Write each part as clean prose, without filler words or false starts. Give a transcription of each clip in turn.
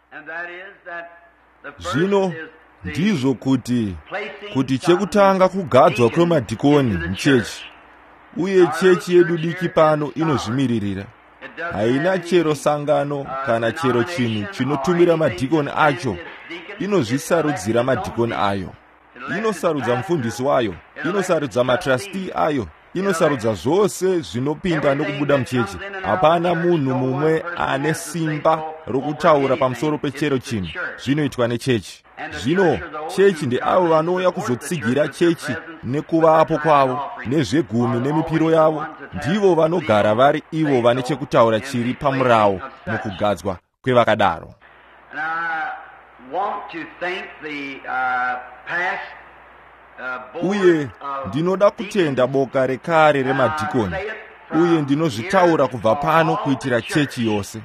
Zvino ndizvo kuti chekutanga kugadzwa kwemadhikoni muchechi, uye chechi yedu diki pano inozvimiririra. Haina chero sangano kana chero chinhu chinotumira madhikoni acho. Inozvisarudzira madhikoni ayo. Inosarudza mufundisi wayo, inosarudza matrasti ayo, inosarudza zvose zvinopinda nokubuda muchechi. Hapana munhu mumwe ane simba rokutaura pamusoro pechero chinhu. Zvinoitwa nechechi. Zvino chechi ndeavo vanouya kuzotsigira chechi nekuvapo kwavo nezvegumi nemipiro yavo. Ndivo vanogara vari ivo vane chekutaura chiri pamurawo mukugadzwa kwevakadaro. Uye ndinoda kutenda boka rekare remadhikoni, uye ndinozvitaura kubva pano kuitira chechi yose.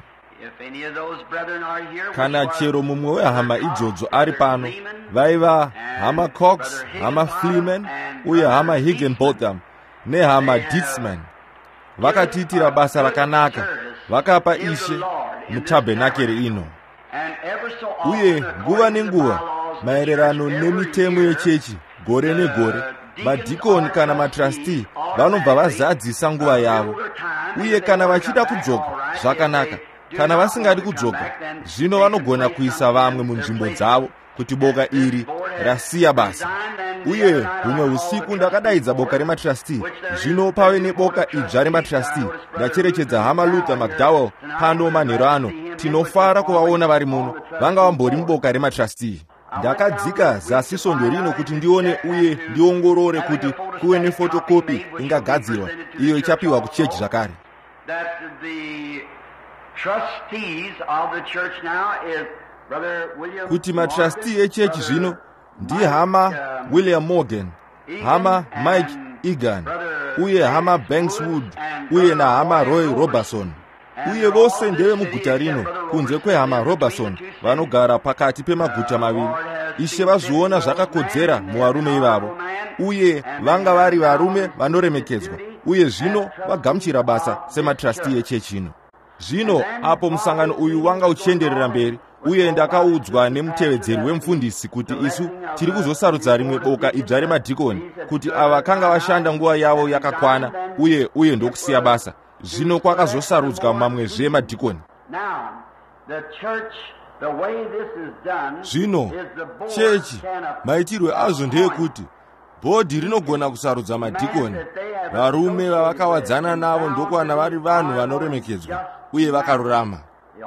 Kana chero mumwe wehama idzodzo ari pano, vaiva hama Cox, hama Fleeman, uye hama Higginbotham nehama Ditsman, vakatiitira basa rakanaka, vakapa Ishe mutabhenakeri ino. Uye nguva nenguva, maererano nemitemo yechechi, gore negore, madhikoni kana matrasti vanobva vazadzisa nguva yavo. Uye kana vachida kudzoka, zvakanaka. Kana vasingadi kudzoka, zvino vanogona kuisa vamwe munzvimbo dzavo kuti boka iri rasiya basa. Uye humwe usiku ndakadaidza boka rematrasti. Zvino pave neboka idzva rematrasti. Ndacherechedza hama Luther McDowell pano manheru ano. Tinofara kuvaona vari muno. Vanga vambori muboka rematrasti. Ndakadzika zasi svondo rino kuti ndione uye ndiongorore kuti kuve nefotokopi ingagadzirwa, iyo ichapiwa kuchechi zvakare. Kuti matrasti echechi zvino ndiye hama William Morgan, hama Mike Egan, uye hama Bankswood, uye nahama Roy Robertson. Uye vose ndeve muguta rino, kunze kwehama Robertson, vanogara pakati pemaguta maviri. Ishe vazviona zvakakodzera muvarume ivavo, uye vanga vari varume vanoremekedzwa, uye zvino vagamuchira basa sematrasti echechi ino. Zvino apo musangano uyu wanga uchienderera mberi, uye ndakaudzwa nemutevedzeri wemufundisi kuti isu tiri kuzosarudza rimwe boka idzva remadhikoni, kuti ava vakanga vashanda nguva yavo yakakwana, uye ndokusiya basa. Zvino kwakazosarudzwa mamwezve madhikoni. Zvino chechi maitirwe azvo ndeyekuti bhodhi rinogona kusarudza madhikoni. Varume vavakawadzana navo ndokuwana vari vanhu vanoremekedzwa uye vakarurama.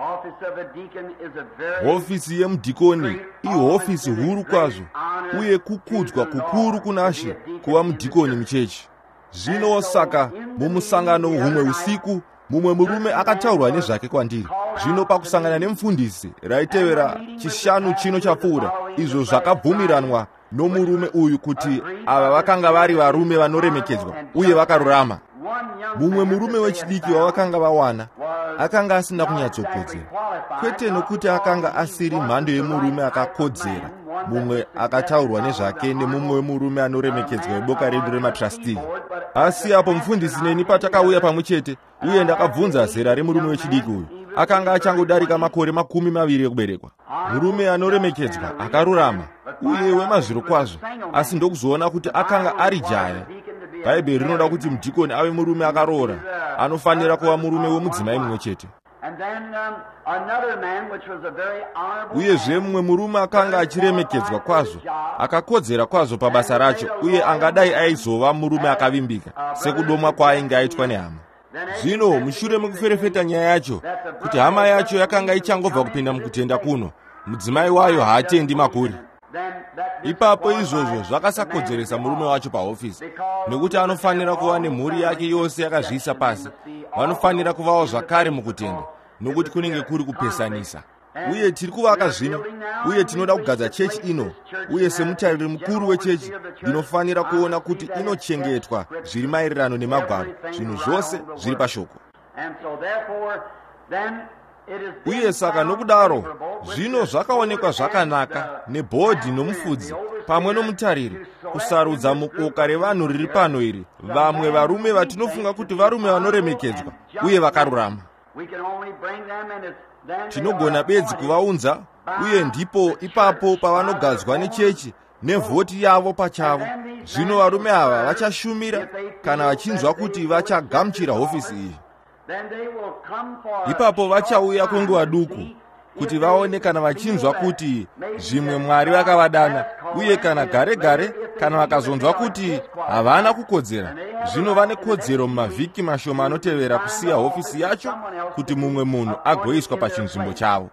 Hofisi yemudhikoni ihofisi huru kwazvo, uye kukudzwa kukuru kuna She kuva mudhikoni muchechi. Zvino saka mumusangano humwe usiku, mumwe murume akataurwa nezvake kwandiri. Zvino pakusangana nemufundisi raitevera chishanu chino chapfuura, izvo zvakabvumiranwa nomurume uyu kuti ava vakanga vari varume vanoremekedzwa uye vakarurama. Mumwe murume wechidiki wavakanga vawana akanga asina kunyatsokodzera, kwete nokuti akanga asiri mhando yemurume akakodzera. Mumwe akataurwa nezvake nemumwe wemurume anoremekedzwa weboka redu rematrasti. Asi apo mufundisi neni patakauya pamwe chete, uye ndakabvunza zera remurume wechidiki uyu, akanga achangodarika makore 20 ekuberekwa. Murume anoremekedzwa, akarurama, uye wemazviro kwazvo, asi ndokuzoona kuti akanga ari jaya. Bhaibheri rinoda kuti mudhikoni ave murume akaroora, anofanira kuva murume wemudzimai mumwe chete. Uyezve mumwe murume akanga achiremekedzwa kwazvo, akakodzera kwazvo pabasa racho, uye angadai aizova murume akavimbika sekudomwa kwaainge aitwa nehama. Zvino mushure mekuferefeta nyaya yacho kuti hama yacho yakanga ichangobva kupinda mukutenda kuno, mudzimai wayo haatendi makuri, ipapo izvozvo zvakasakodzeresa murume wacho pahofisi, nekuti anofanira kuva nemhuri yake yose yakazviisa pasi. Vanofanira kuvawo zvakare mukutenda, nokuti kunenge kuri kupesanisa. Uye tiri kuvaka zvino, uye tinoda kugadza chechi ino, uye semutariri mukuru wechechi ndinofanira kuona kuti inochengetwa zviri maererano nemagwaro, zvinhu zvose zviri pashoko. Uye saka nokudaro, zvino zvakaonekwa zvakanaka nebhodhi nomufudzi pamwe nomutariri kusarudza muboka revanhu riri pano iri vamwe varume vatinofunga kuti varume vanoremekedzwa uye vakarurama. tinogona bedzi kuvaunza, uye ndipo ipapo pavanogadzwa nechechi nevhoti yavo pachavo. Zvino varume ava vachashumira kana vachinzwa kuti vachagamuchira hofisi iyi. Ipapo vachauya kwenguva duku kuti vaone kana vachinzwa kuti zvimwe Mwari vakavadana, uye kana gare gare kana vakazonzwa kuti havana kukodzera. Zvino vane kodzero mumavhiki mashoma anotevera kusiya hofisi yacho kuti mumwe munhu agoiswa pachinzvimbo chavo.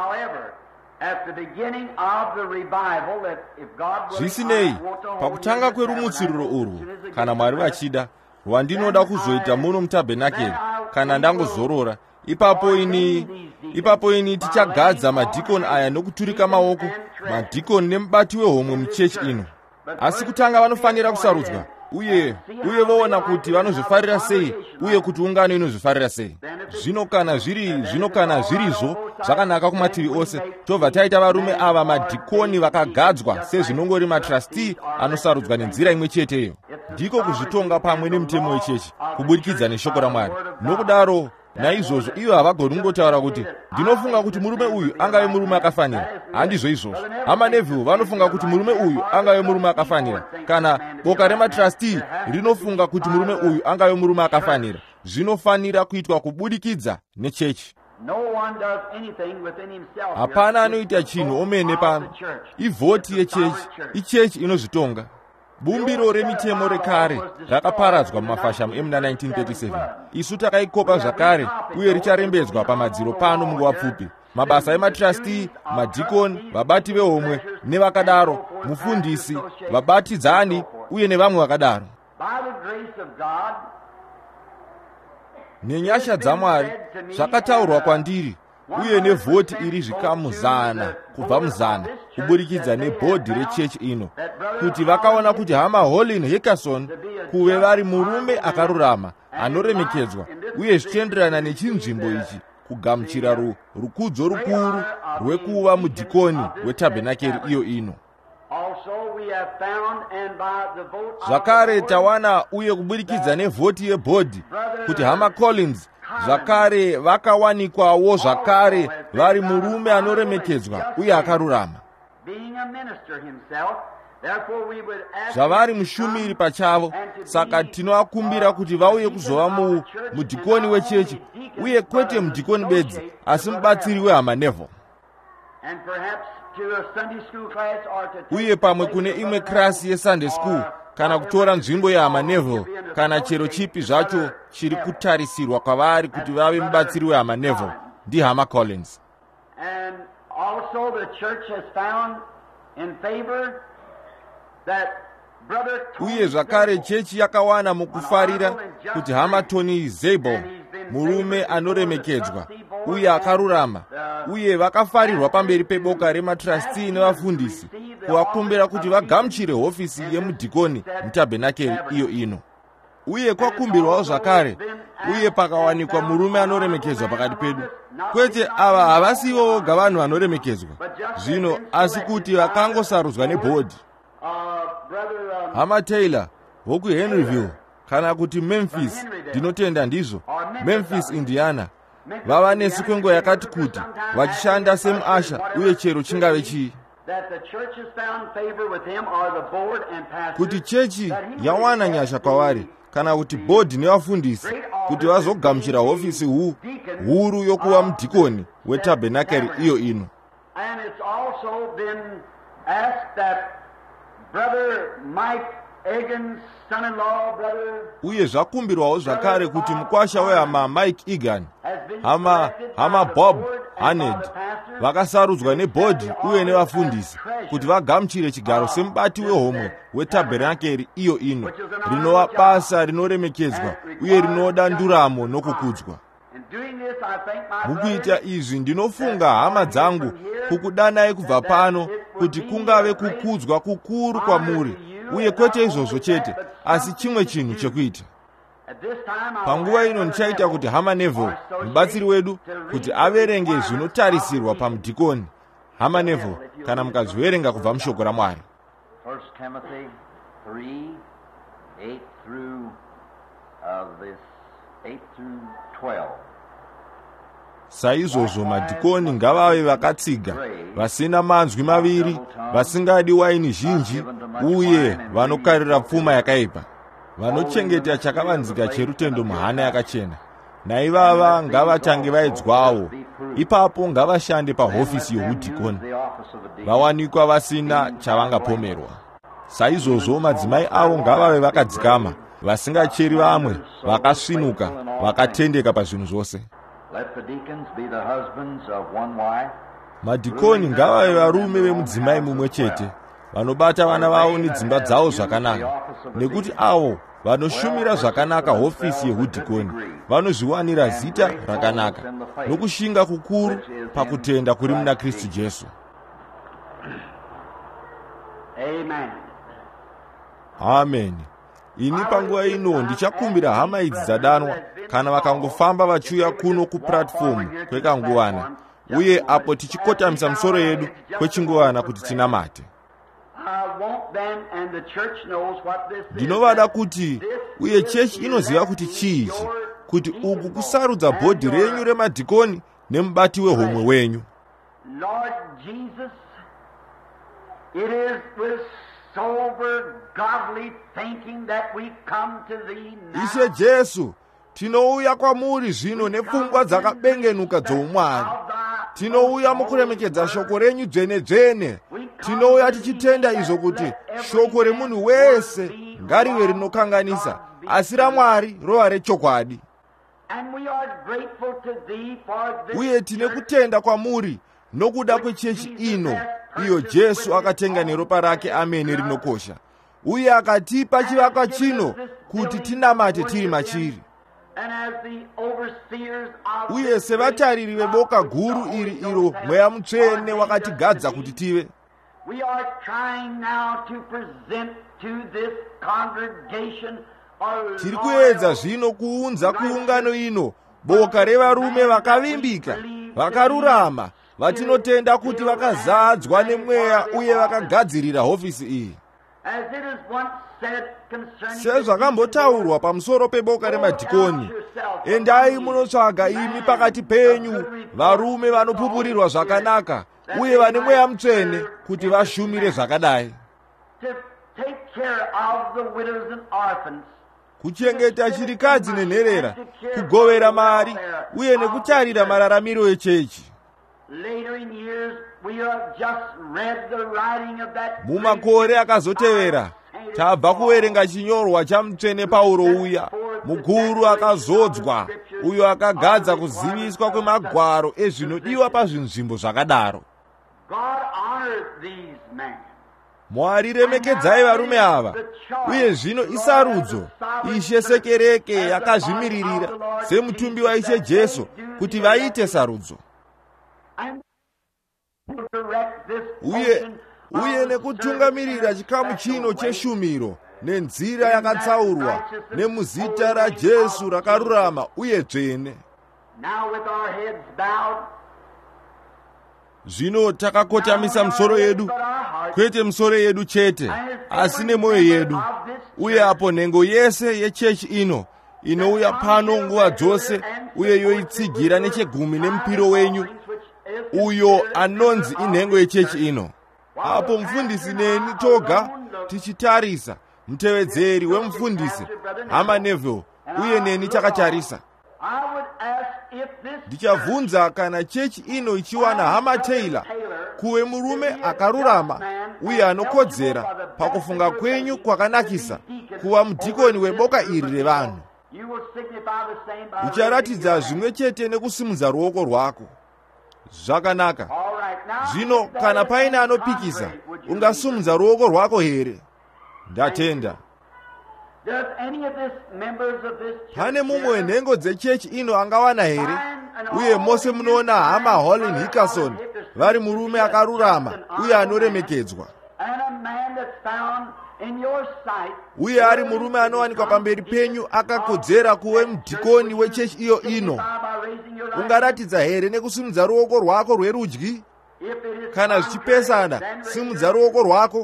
Zvisinei, pakutanga kwerumutsiruro urwu, kana Mwari vachida, rwandinoda kuzoita muno mutabhenakeri, kana ndangozorora, ipapo ini tichagadza madhikoni aya nokuturika maoko, madhikoni nemubati wehomwe muchechi ino. Asi kutanga vanofanira kusarudzwa, uye voona kuti vanozvifarira sei, uye kuti ungano inozvifarira sei. Zvino kana zvirizvo zvakanaka kumativi ose, tobva taita varume ava madhikoni vakagadzwa sezvinongori matrasti anosarudzwa nenzira imwe cheteyo. Ndiko kuzvitonga pamwe nemutemo wechechi kubudikidza neshoko raMwari. Nokudaro naizvozvo ivo havagoni kungotaura kuti ndinofunga kuti murume uyu angave murume akafanira. Handizvo izvozvo. Hama Neville vanofunga kuti murume uyu angave murume akafanira, kana boka rematrasti rinofunga kuti murume uyu angave murume akafanira. Zvinofanira kuitwa kubudikidza nechechi. Hapana anoita chinhu omene pano. Ivhoti yechechi, ichechi inozvitonga. Bumbiro remitemo rekare rakaparadzwa mumafashamu emuna 1937. Isu takaikopa zvakare uye richarembedzwa pamadziro pano munguva pfupi. Mabasa ematrasti, madhikoni, vabati vehomwe nevakadaro, mufundisi, vabatidzani uye nevamwe vakadaro. Nenyasha dzaMwari zvakataurwa kwandiri, uye nevhoti iri zvikamu 100 kubva mu100 kuburikidza nebhodhi rechechi ino, kuti vakaona kuti hama Holin Hickerson kuve vari murume akarurama anoremekedzwa, uye zvichienderana nechinzvimbo ichi kugamuchira rukudzo rukuru rwekuva mudhikoni wetabhenakeri iyo ino. Zvakare tawana uye kuburikidza nevhoti yebhodhi kuti hama Collins zvakare vakawanikwawo zvakare vari murume anoremekedzwa uye akarurama. Zvavari mushumiri pachavo, saka tinovakumbira kuti vauye kuzova mudhikoni wechechi, uye kwete mudhikoni bedzi, asi mubatsiri wehama Neville. Uye pamwe kune imwe klasi yeSunday school, kana kutora nzvimbo yehama Neville, kana chero chipi zvacho chiri kutarisirwa kwavari kuti vave mubatsiri wehama Neville ndihama Collins. Uye zvakare chechi yakawana mukufarira kuti hama Tony Zabel, murume anoremekedzwa uye akarurama, uye vakafarirwa pamberi peboka rematrasti nevafundisi kuvakumbira kuti vagamuchire hofisi yemudhikoni mutabhenakeri iyo ino. Uye kwakumbirwawo zvakare, uye pakawanikwa murume anoremekedzwa pakati pedu. Kwete ava havasivo voga vanhu vanoremekedzwa zvino, asi kuti vakangosarudzwa nebhodhi. Hama Taylor vokuHenryville kana kuti Memphis, ndinotenda ndizvo, Memphis, Indiana, vava nesu kwenguva yakati kuti vachishanda semuasha, uye chero chingave chii, kuti chechi yawana nyasha kwavari, kana kuti bhodhi nevafundisi kuti vazogamuchira hofisi huru yokuva mudhikoni wetabhenakeri iyo ino. Uye zvakumbirwawo zvakare kuti mukwasha wehama Mike Egan, hama Bob Haned, vakasarudzwa nebhodhi uye nevafundisi kuti vagamuchire chigaro semubati wehomwe wetabhenakeri iyo ino, rinova basa rinoremekedzwa uye rinoda nduramo nokukudzwa. Mukuita izvi ndinofunga hama dzangu kukudanai kubva pano kuti kungave kukudzwa kukuru kwamuri, uye kwete izvozvo chete, asi chimwe chinhu chekuita. Panguva ino ndichaita kuti hama Neville, mubatsiri wedu, kuti averenge zvinotarisirwa pamudhikoni. Hama Neville, kana mukazviverenga kubva mushoko raMwari. 1 Timothy 3:8 through 12. Saizvozvo madhikoni ngavave vakatsiga, vasina manzwi maviri, vasingadi waini zhinji, uye vanokarira pfuma yakaipa, vanochengeta chakavanzika cherutendo muhana yakachena. Naivava ngavatange vaidzwawo, ipapo ngavashande pahofisi youdhikoni, vawanikwa vasina chavangapomerwa. Saizvozvo madzimai avo ngavave vakadzikama, vasingacheri vamwe, vakasvinuka, vakatendeka pazvinhu zvose. Madhikoni ngavave varume vemudzimai mumwe chete, vanobata vana vavo nedzimba dzavo zvakanaka, nekuti avo vanoshumira zvakanaka hofisi yeudhikoni vanozviwanira zita rakanaka nokushinga kukuru pakutenda kuri muna Kristu Jesu. Amen. Ini panguva ino ndichakumbira hama idzi dzadanwa kana vakangofamba vachiuya kuno kuplatform kwekanguvana, uye apo tichikotamisa misoro yedu kwechinguvana kuti tinamate. Ndinovada kuti, uye chechi inoziva kuti chiichi, kuti uku kusarudza bhodhi renyu remadhikoni nemubati wehomwe wenyu. Lord Jesus, it is with sober, godly thinking that we come to thee now. Ishe Jesu, tinouya kwamuri zvino nepfungwa dzakabengenuka dzoumwari. Tinouya mukuremekedza shoko renyu dzvene-dzvene. Tinouya tichitenda izvo kuti shoko remunhu wese ngarive rinokanganisa, asi raMwari rova rechokwadi. Uye tine kutenda kwamuri nokuda kwechechi ino, iyo Jesu akatenga neropa rake amene rinokosha, uye akatipa chivakwa chino kuti tinamate tiri machiri. Uye sevatariri veboka guru iri iro Mweya Mutsvene wakatigadza kuti tive, tiri kuedza zvino kuunza kuungano ino boka revarume vakavimbika, vakarurama, vatinotenda kuti vakazadzwa nemweya uye vakagadzirira hofisi iyi. Sezvakambotaurwa pamusoro peboka remadhikoni, endai munotsvaga imi pakati penyu varume vanopupurirwa zvakanaka uye vane Mweya Mutsvene kuti vashumire zvakadai, kuchengeta chirikadzi nenherera, kugovera mari uye nekutarira mararamiro echechi. Mumakore akazotevera tabva kuverenga chinyorwa chamutsvene Pauro uya mukuru akazodzwa, uyo akagadza kuziviswa kwemagwaro ezvinodiwa pazvinzvimbo zvakadaro. Mwari remekedzai varume ava, uye zvino isarudzo Ishe sekereke yakazvimiririra semutumbi waIshe Jesu kuti vaite sarudzo. Uye nekutungamirira chikamu chino cheshumiro nenzira yakatsaurwa nemuzita raJesu rakarurama uye dzvene. Zvino takakotamisa misoro yedu, kwete misoro yedu chete, asi nemwoyo yedu, uye apo nhengo yese yechechi ino inouya pano nguva dzose uye yoitsigira nechegumi nemupiro wenyu, uyo anonzi inhengo yechechi ino. Apo mufundisi neni toga tichitarisa, mutevedzeri wemufundisi hama Neville uye neni takatarisa, ndichabvunza kana chechi ino ichiwana hama Taylor kuve murume akarurama uye anokodzera pakufunga kwenyu kwakanakisa kuva mudhikoni weboka iri revanhu. Ucharatidza zvimwe chete nekusimudza ruoko rwako. Zvakanaka. Zvino kana paine anopikisa, ungasumudza ruoko rwako here? Ndatenda. Pane mumwe wenhengo dzechechi ino angawana here? Uye mose munoona hama Holland Hickerson vari murume akarurama uye anoremekedzwa, uye ari murume anowanikwa pamberi penyu akakodzera kuve mudhikoni wechechi iyo ino. Ungaratidza here nekusimudza ruoko rwako rwerudyi? Kana zvichipesana, simudza ruoko rwako.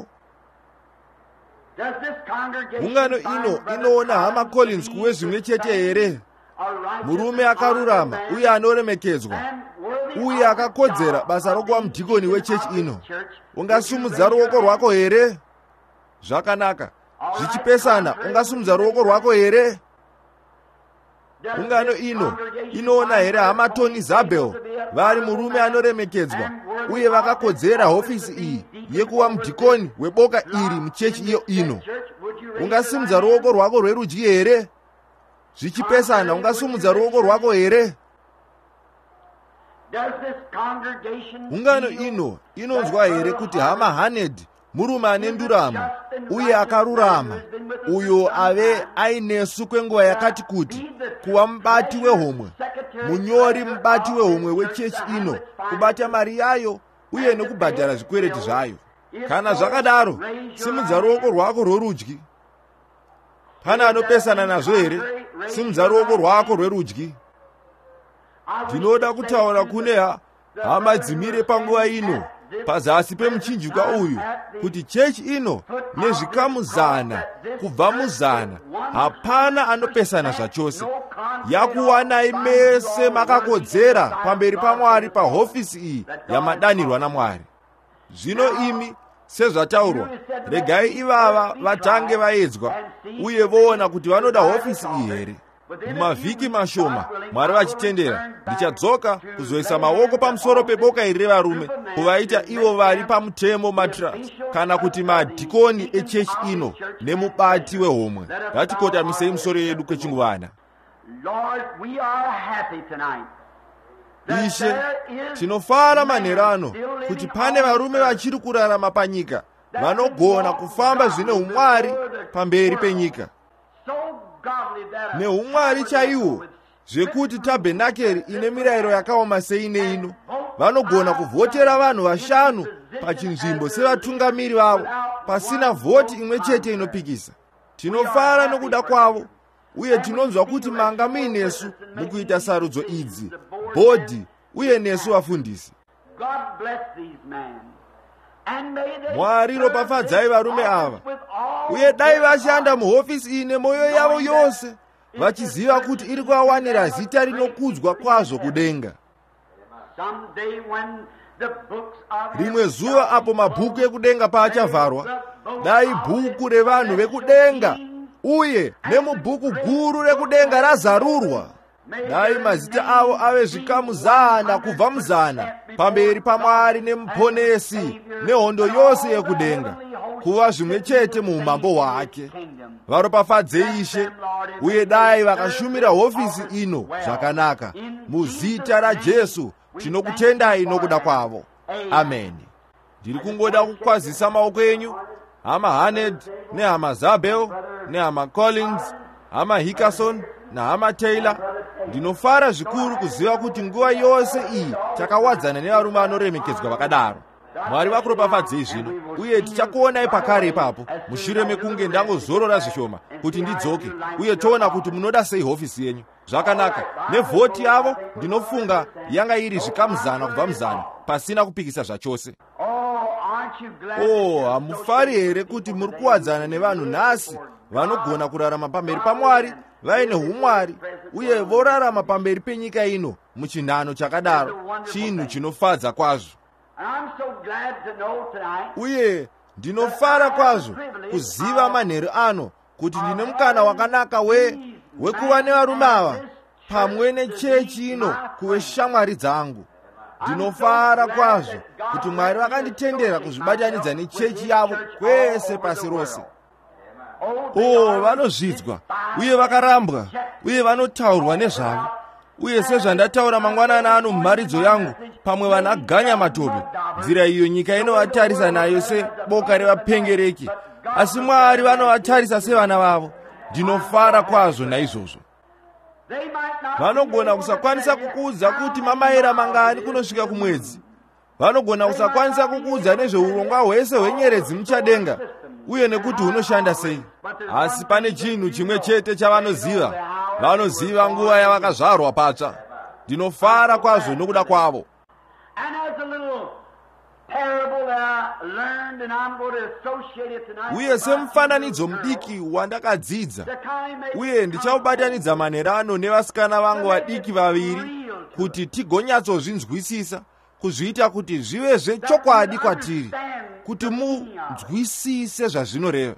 Ungano ino inoona hama Collins kuve zvimwe chete here? murume akarurama uye anoremekedzwa uye akakodzera basa rokuva mudhikoni wechechi ino, ungasimudza ruoko rwako here? Zvakanaka. Zvichipesana, ungasimudza ruoko rwako here? Ungano ino inoona here hama Tony Zabel vari murume anoremekedzwa uye vakakodzera hofisi iyi yekuva mudhikoni weboka iri muchechi iyo ino? Ungasimudza ruoko rwako rwerudyi here? Zvichipesana, ungasimudza ruoko rwako here? Ungano ino inonzwa here kuti hama Haned murume ane nduramo uye akarurama, uyo ave ainesu kwenguva yakati kuti kuva mubati wehomwe, munyori mubati wehomwe wechechi ino, kubata mari yayo uye nekubhadhara zvikwereti zvayo. Kana zvakadaro, simudza ruoko rwako rworudyi. Pana anopesana nazvo here? Simudza ruoko rwako rwerudyi. Ndinoda kutaura kune hama dzimire panguva ino pazasi pemuchinjikwa uyu kuti chechi ino nezvikamu 100 kubva mu100 hapana anopesana zvachose. Yakuwanai mese makakodzera pamberi paMwari pahofisi iyi yamadanirwa naMwari. Zvino imi sezvataurwa, regai ivava vatange vaedzwa uye voona kuti vanoda hofisi iyi here. Mumavhiki mashoma, Mwari vachitendera, ndichadzoka kuzoisa maoko pamusoro peboka iri revarume kuvaita ivo vari pamutemo matrasi kana kuti madhikoni echechi ino nemubati wehomwe. Ngatikotarisei misoro yedu kwechinguvana. Ishe, tinofara manherano kuti pane varume vachiri kurarama panyika vanogona kufamba zvine umwari pamberi penyika, neumwari chaiwo, zvekuti tabhenakeri ine mirayiro yakaoma seine ino vanogona kuvhotera vanhu 5 pachinzvimbo sevatungamiri vavo pasina vhoti imwe chete inopikisa. Tinofara nokuda kwavo uye tinonzwa kuti manga muinesu mukuita sarudzo idzi, bhodhi uye nesu vafundisi. Mwari ropafadzai varume ava, uye dai vashanda muhofisi iyi nemoyo yavo yose vachiziva kuti iri kuvawanira zita rinokudzwa kwazvo kudenga. Rimwe zuva apo mabhuku ekudenga paachavharwa, dai bhuku revanhu vekudenga uye nemubhuku guru rekudenga razarurwa, dai mazita avo ave zvikamu 100 kubva mu100 pamberi paMwari nemuponesi nehondo yose yekudenga, kuva zvimwe chete muumambo hwake. Varopafadzei Ishe, uye dai vakashumira hofisi ino zvakanaka. Muzita raJesu tinokutendai nokuda kwavo. Ameni. Ndiri kungoda kukwazisa maoko enyu, hama Haned nehama Zabel nehama Collins, hama Hickerson nahama Taylor. Ndinofara zvikuru kuziva kuti nguva yose iyi takawadzana nevarume vanoremekedzwa vakadaro. Mwari vakuropafadzei zvino, uye tichakuonai pakare ipapo mushure mekunge ndangozorora zvishoma kuti ndidzoke, uye toona kuti munoda sei hofisi yenyu. Zvakanaka. Nevhoti yavo ndinofunga yanga iri zvikamu 100 kubva mu100 pasina kupikisa zvachose. Hamufari here kuti muri kuwadzana nevanhu nhasi vanogona kurarama pamberi paMwari vaine umwari uye vorarama pamberi penyika ino muchinhano chakadaro, chinhu chinofadza kwazvo. Uye ndinofara kwazvo kuziva manheru ano kuti ndine mukana wakanaka wekuva nevarume ava pamwe nechechi ino kuve shamwari dzangu. Ndinofara kwazvo kuti Mwari vakanditendera kuzvibatanidza nechechi yavo kwese pasi rose. Vanozvidzwa uye vakarambwa uye vanotaurwa nezvavo, uye sezvandataura mangwanana ano mumharidzo yangu, pamwe vanaganya matope, nzira iyo nyika inovatarisa nayo seboka revapengereki, asi Mwari vanovatarisa sevana vavo. Ndinofara kwazvo naizvozvo. Vanogona kusakwanisa kukuudza kuti mamaira mangani kunosvika kumwedzi, vanogona kusakwanisa kukuudza nezveurongwa hwese hwenyeredzi muchadenga uye nekuti hunoshanda sei, asi pane chinhu chimwe chete chavanoziva. Vanoziva nguva yavakazvarwa patsva. Ndinofara kwazvo nokuda kwavo. uye semfananidzo mudiki wandakadzidza, uye ndichaubatanidza manerano nevasikana vangu vadiki vaviri kuti tigonyatsozvinzwisisa, kuzviita kuti zvive zvechokwadi kwatiri, kuti munzwisise zvazvinoreva.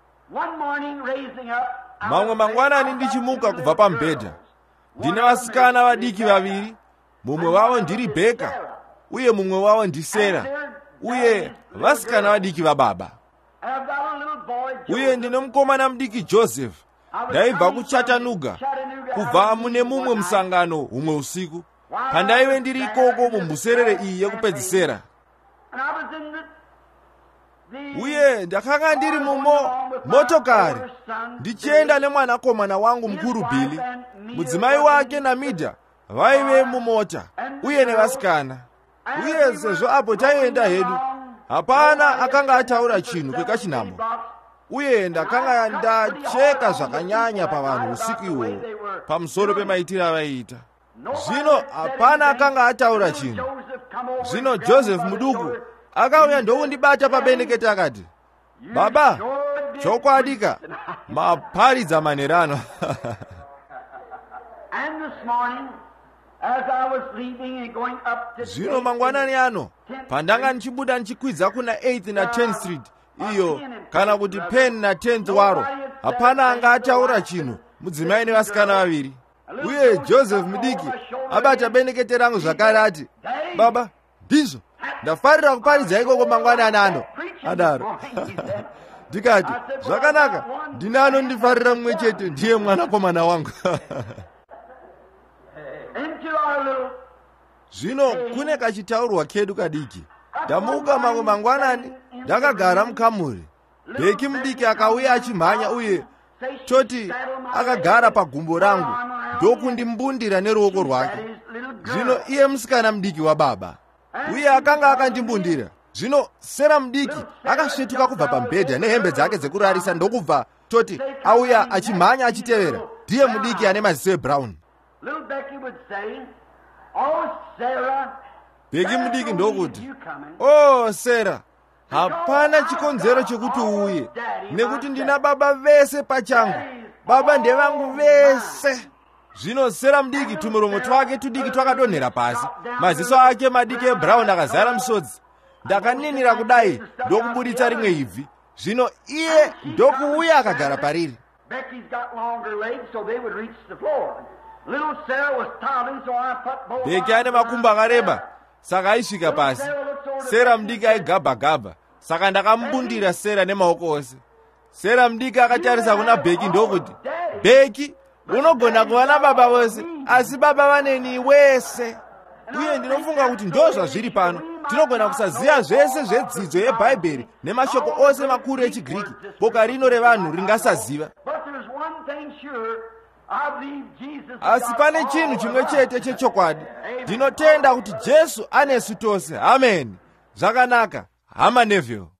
Mamwe mangwanani ndichimuka kubva pamubhedha, ndine vasikana vadiki vaviri, mumwe wavo ndiri Rebeka uye mumwe wavo ndiSera, uye vasikana vadiki vababa. Uye ndine mukomana mudiki Joseph. Ndaibva kuChattanooga kubva mune mumwe musangano umwe usiku, pandaive ndiri ikoko mumbuserere iyi yekupedzisera. Uye ndakanga ndiri motokari ndichienda nemwanakomana wangu mukuru Billy, mudzimai wake naMidha vaive mumota, uye nevasikana. Uye sezvo apo taienda hedu, hapana akanga ataura chinhu kwekachinamo, uye ndakanga ndacheka zvakanyanya pavanhu usiku ihwohwo pamusoro pemaitiro avaiita. Zvino hapana akanga ataura chinhu. Zvino Joseph muduku akauya ndokundibata pabeneketi akati, "Baba, chokwadika maparidza manerano." Zvino mangwanani ano, pandanga ndichibuda ndichikwidza kuna 8th na 10th Street iyo, kana kuti Penn na 10th waro, hapana anga ataura chinhu, mudzimai nevasikana vaviri. Uye Joseph mudiki abata benekete rangu zvakare ati, "Baba, ndizvo ndafarira kuparidza ikoko mangwanani ano." Adaro. Ndikati, "Zvakanaka, ndinano ndifarira mumwe chete, ndiye mwanakomana wangu." Zvino kune kachitaurwa kedu kadiki. Ndamuka mamwe mangwanani, ndakagara mukamuri. Bheki mudiki akauya achimhanya, uye toti akagara pagumbo rangu ndokundimbundira neruoko rwake. Zvino iye musikana mudiki wababa, uye akanga akandimbundira. Zvino Sera mudiki akasvetuka kubva pamubhedha nehembe dzake dzekurarisa ndokubva toti auya achimhanya achitevera. Ndiye mudiki ane maziso ebrown. Bheki mudiki ndokuti, "Oh Sera, hapana chikonzero chekuti uuye, nekuti ndina baba vese pachangu, baba ndevangu vese." Zvino Sera mudiki tumuromo twake tudiki twakadonhera pasi, maziso ake madiki ebrown akazara misodzi. Ndakaninira kudai ndokubuditsa rimwe ibvi. Zvino iye ndokuuya akagara pariri. Bheki ane makumbo akareba, saka aisvika pasi. Sera mudiki aigabha-gabha, saka ndakamubundira Sera nemaoko ose. Sera mudiki akatarisa kuna Bheki ndokuti, "Bheki, unogona kuva nababa vose, asi baba vaneni wese." Uye ndinofunga kuti ndo zvazviri pano. Tinogona kusaziva zvese zvedzidzo yeBhaibheri nemashoko ose makuru echiGiriki, boka rino revanhu ringasaziva. Asi pane chinhu chimwe chete chechokwadi. Ndinotenda kuti Jesu anesu tose. Amen. Zvakanaka, hama Neville.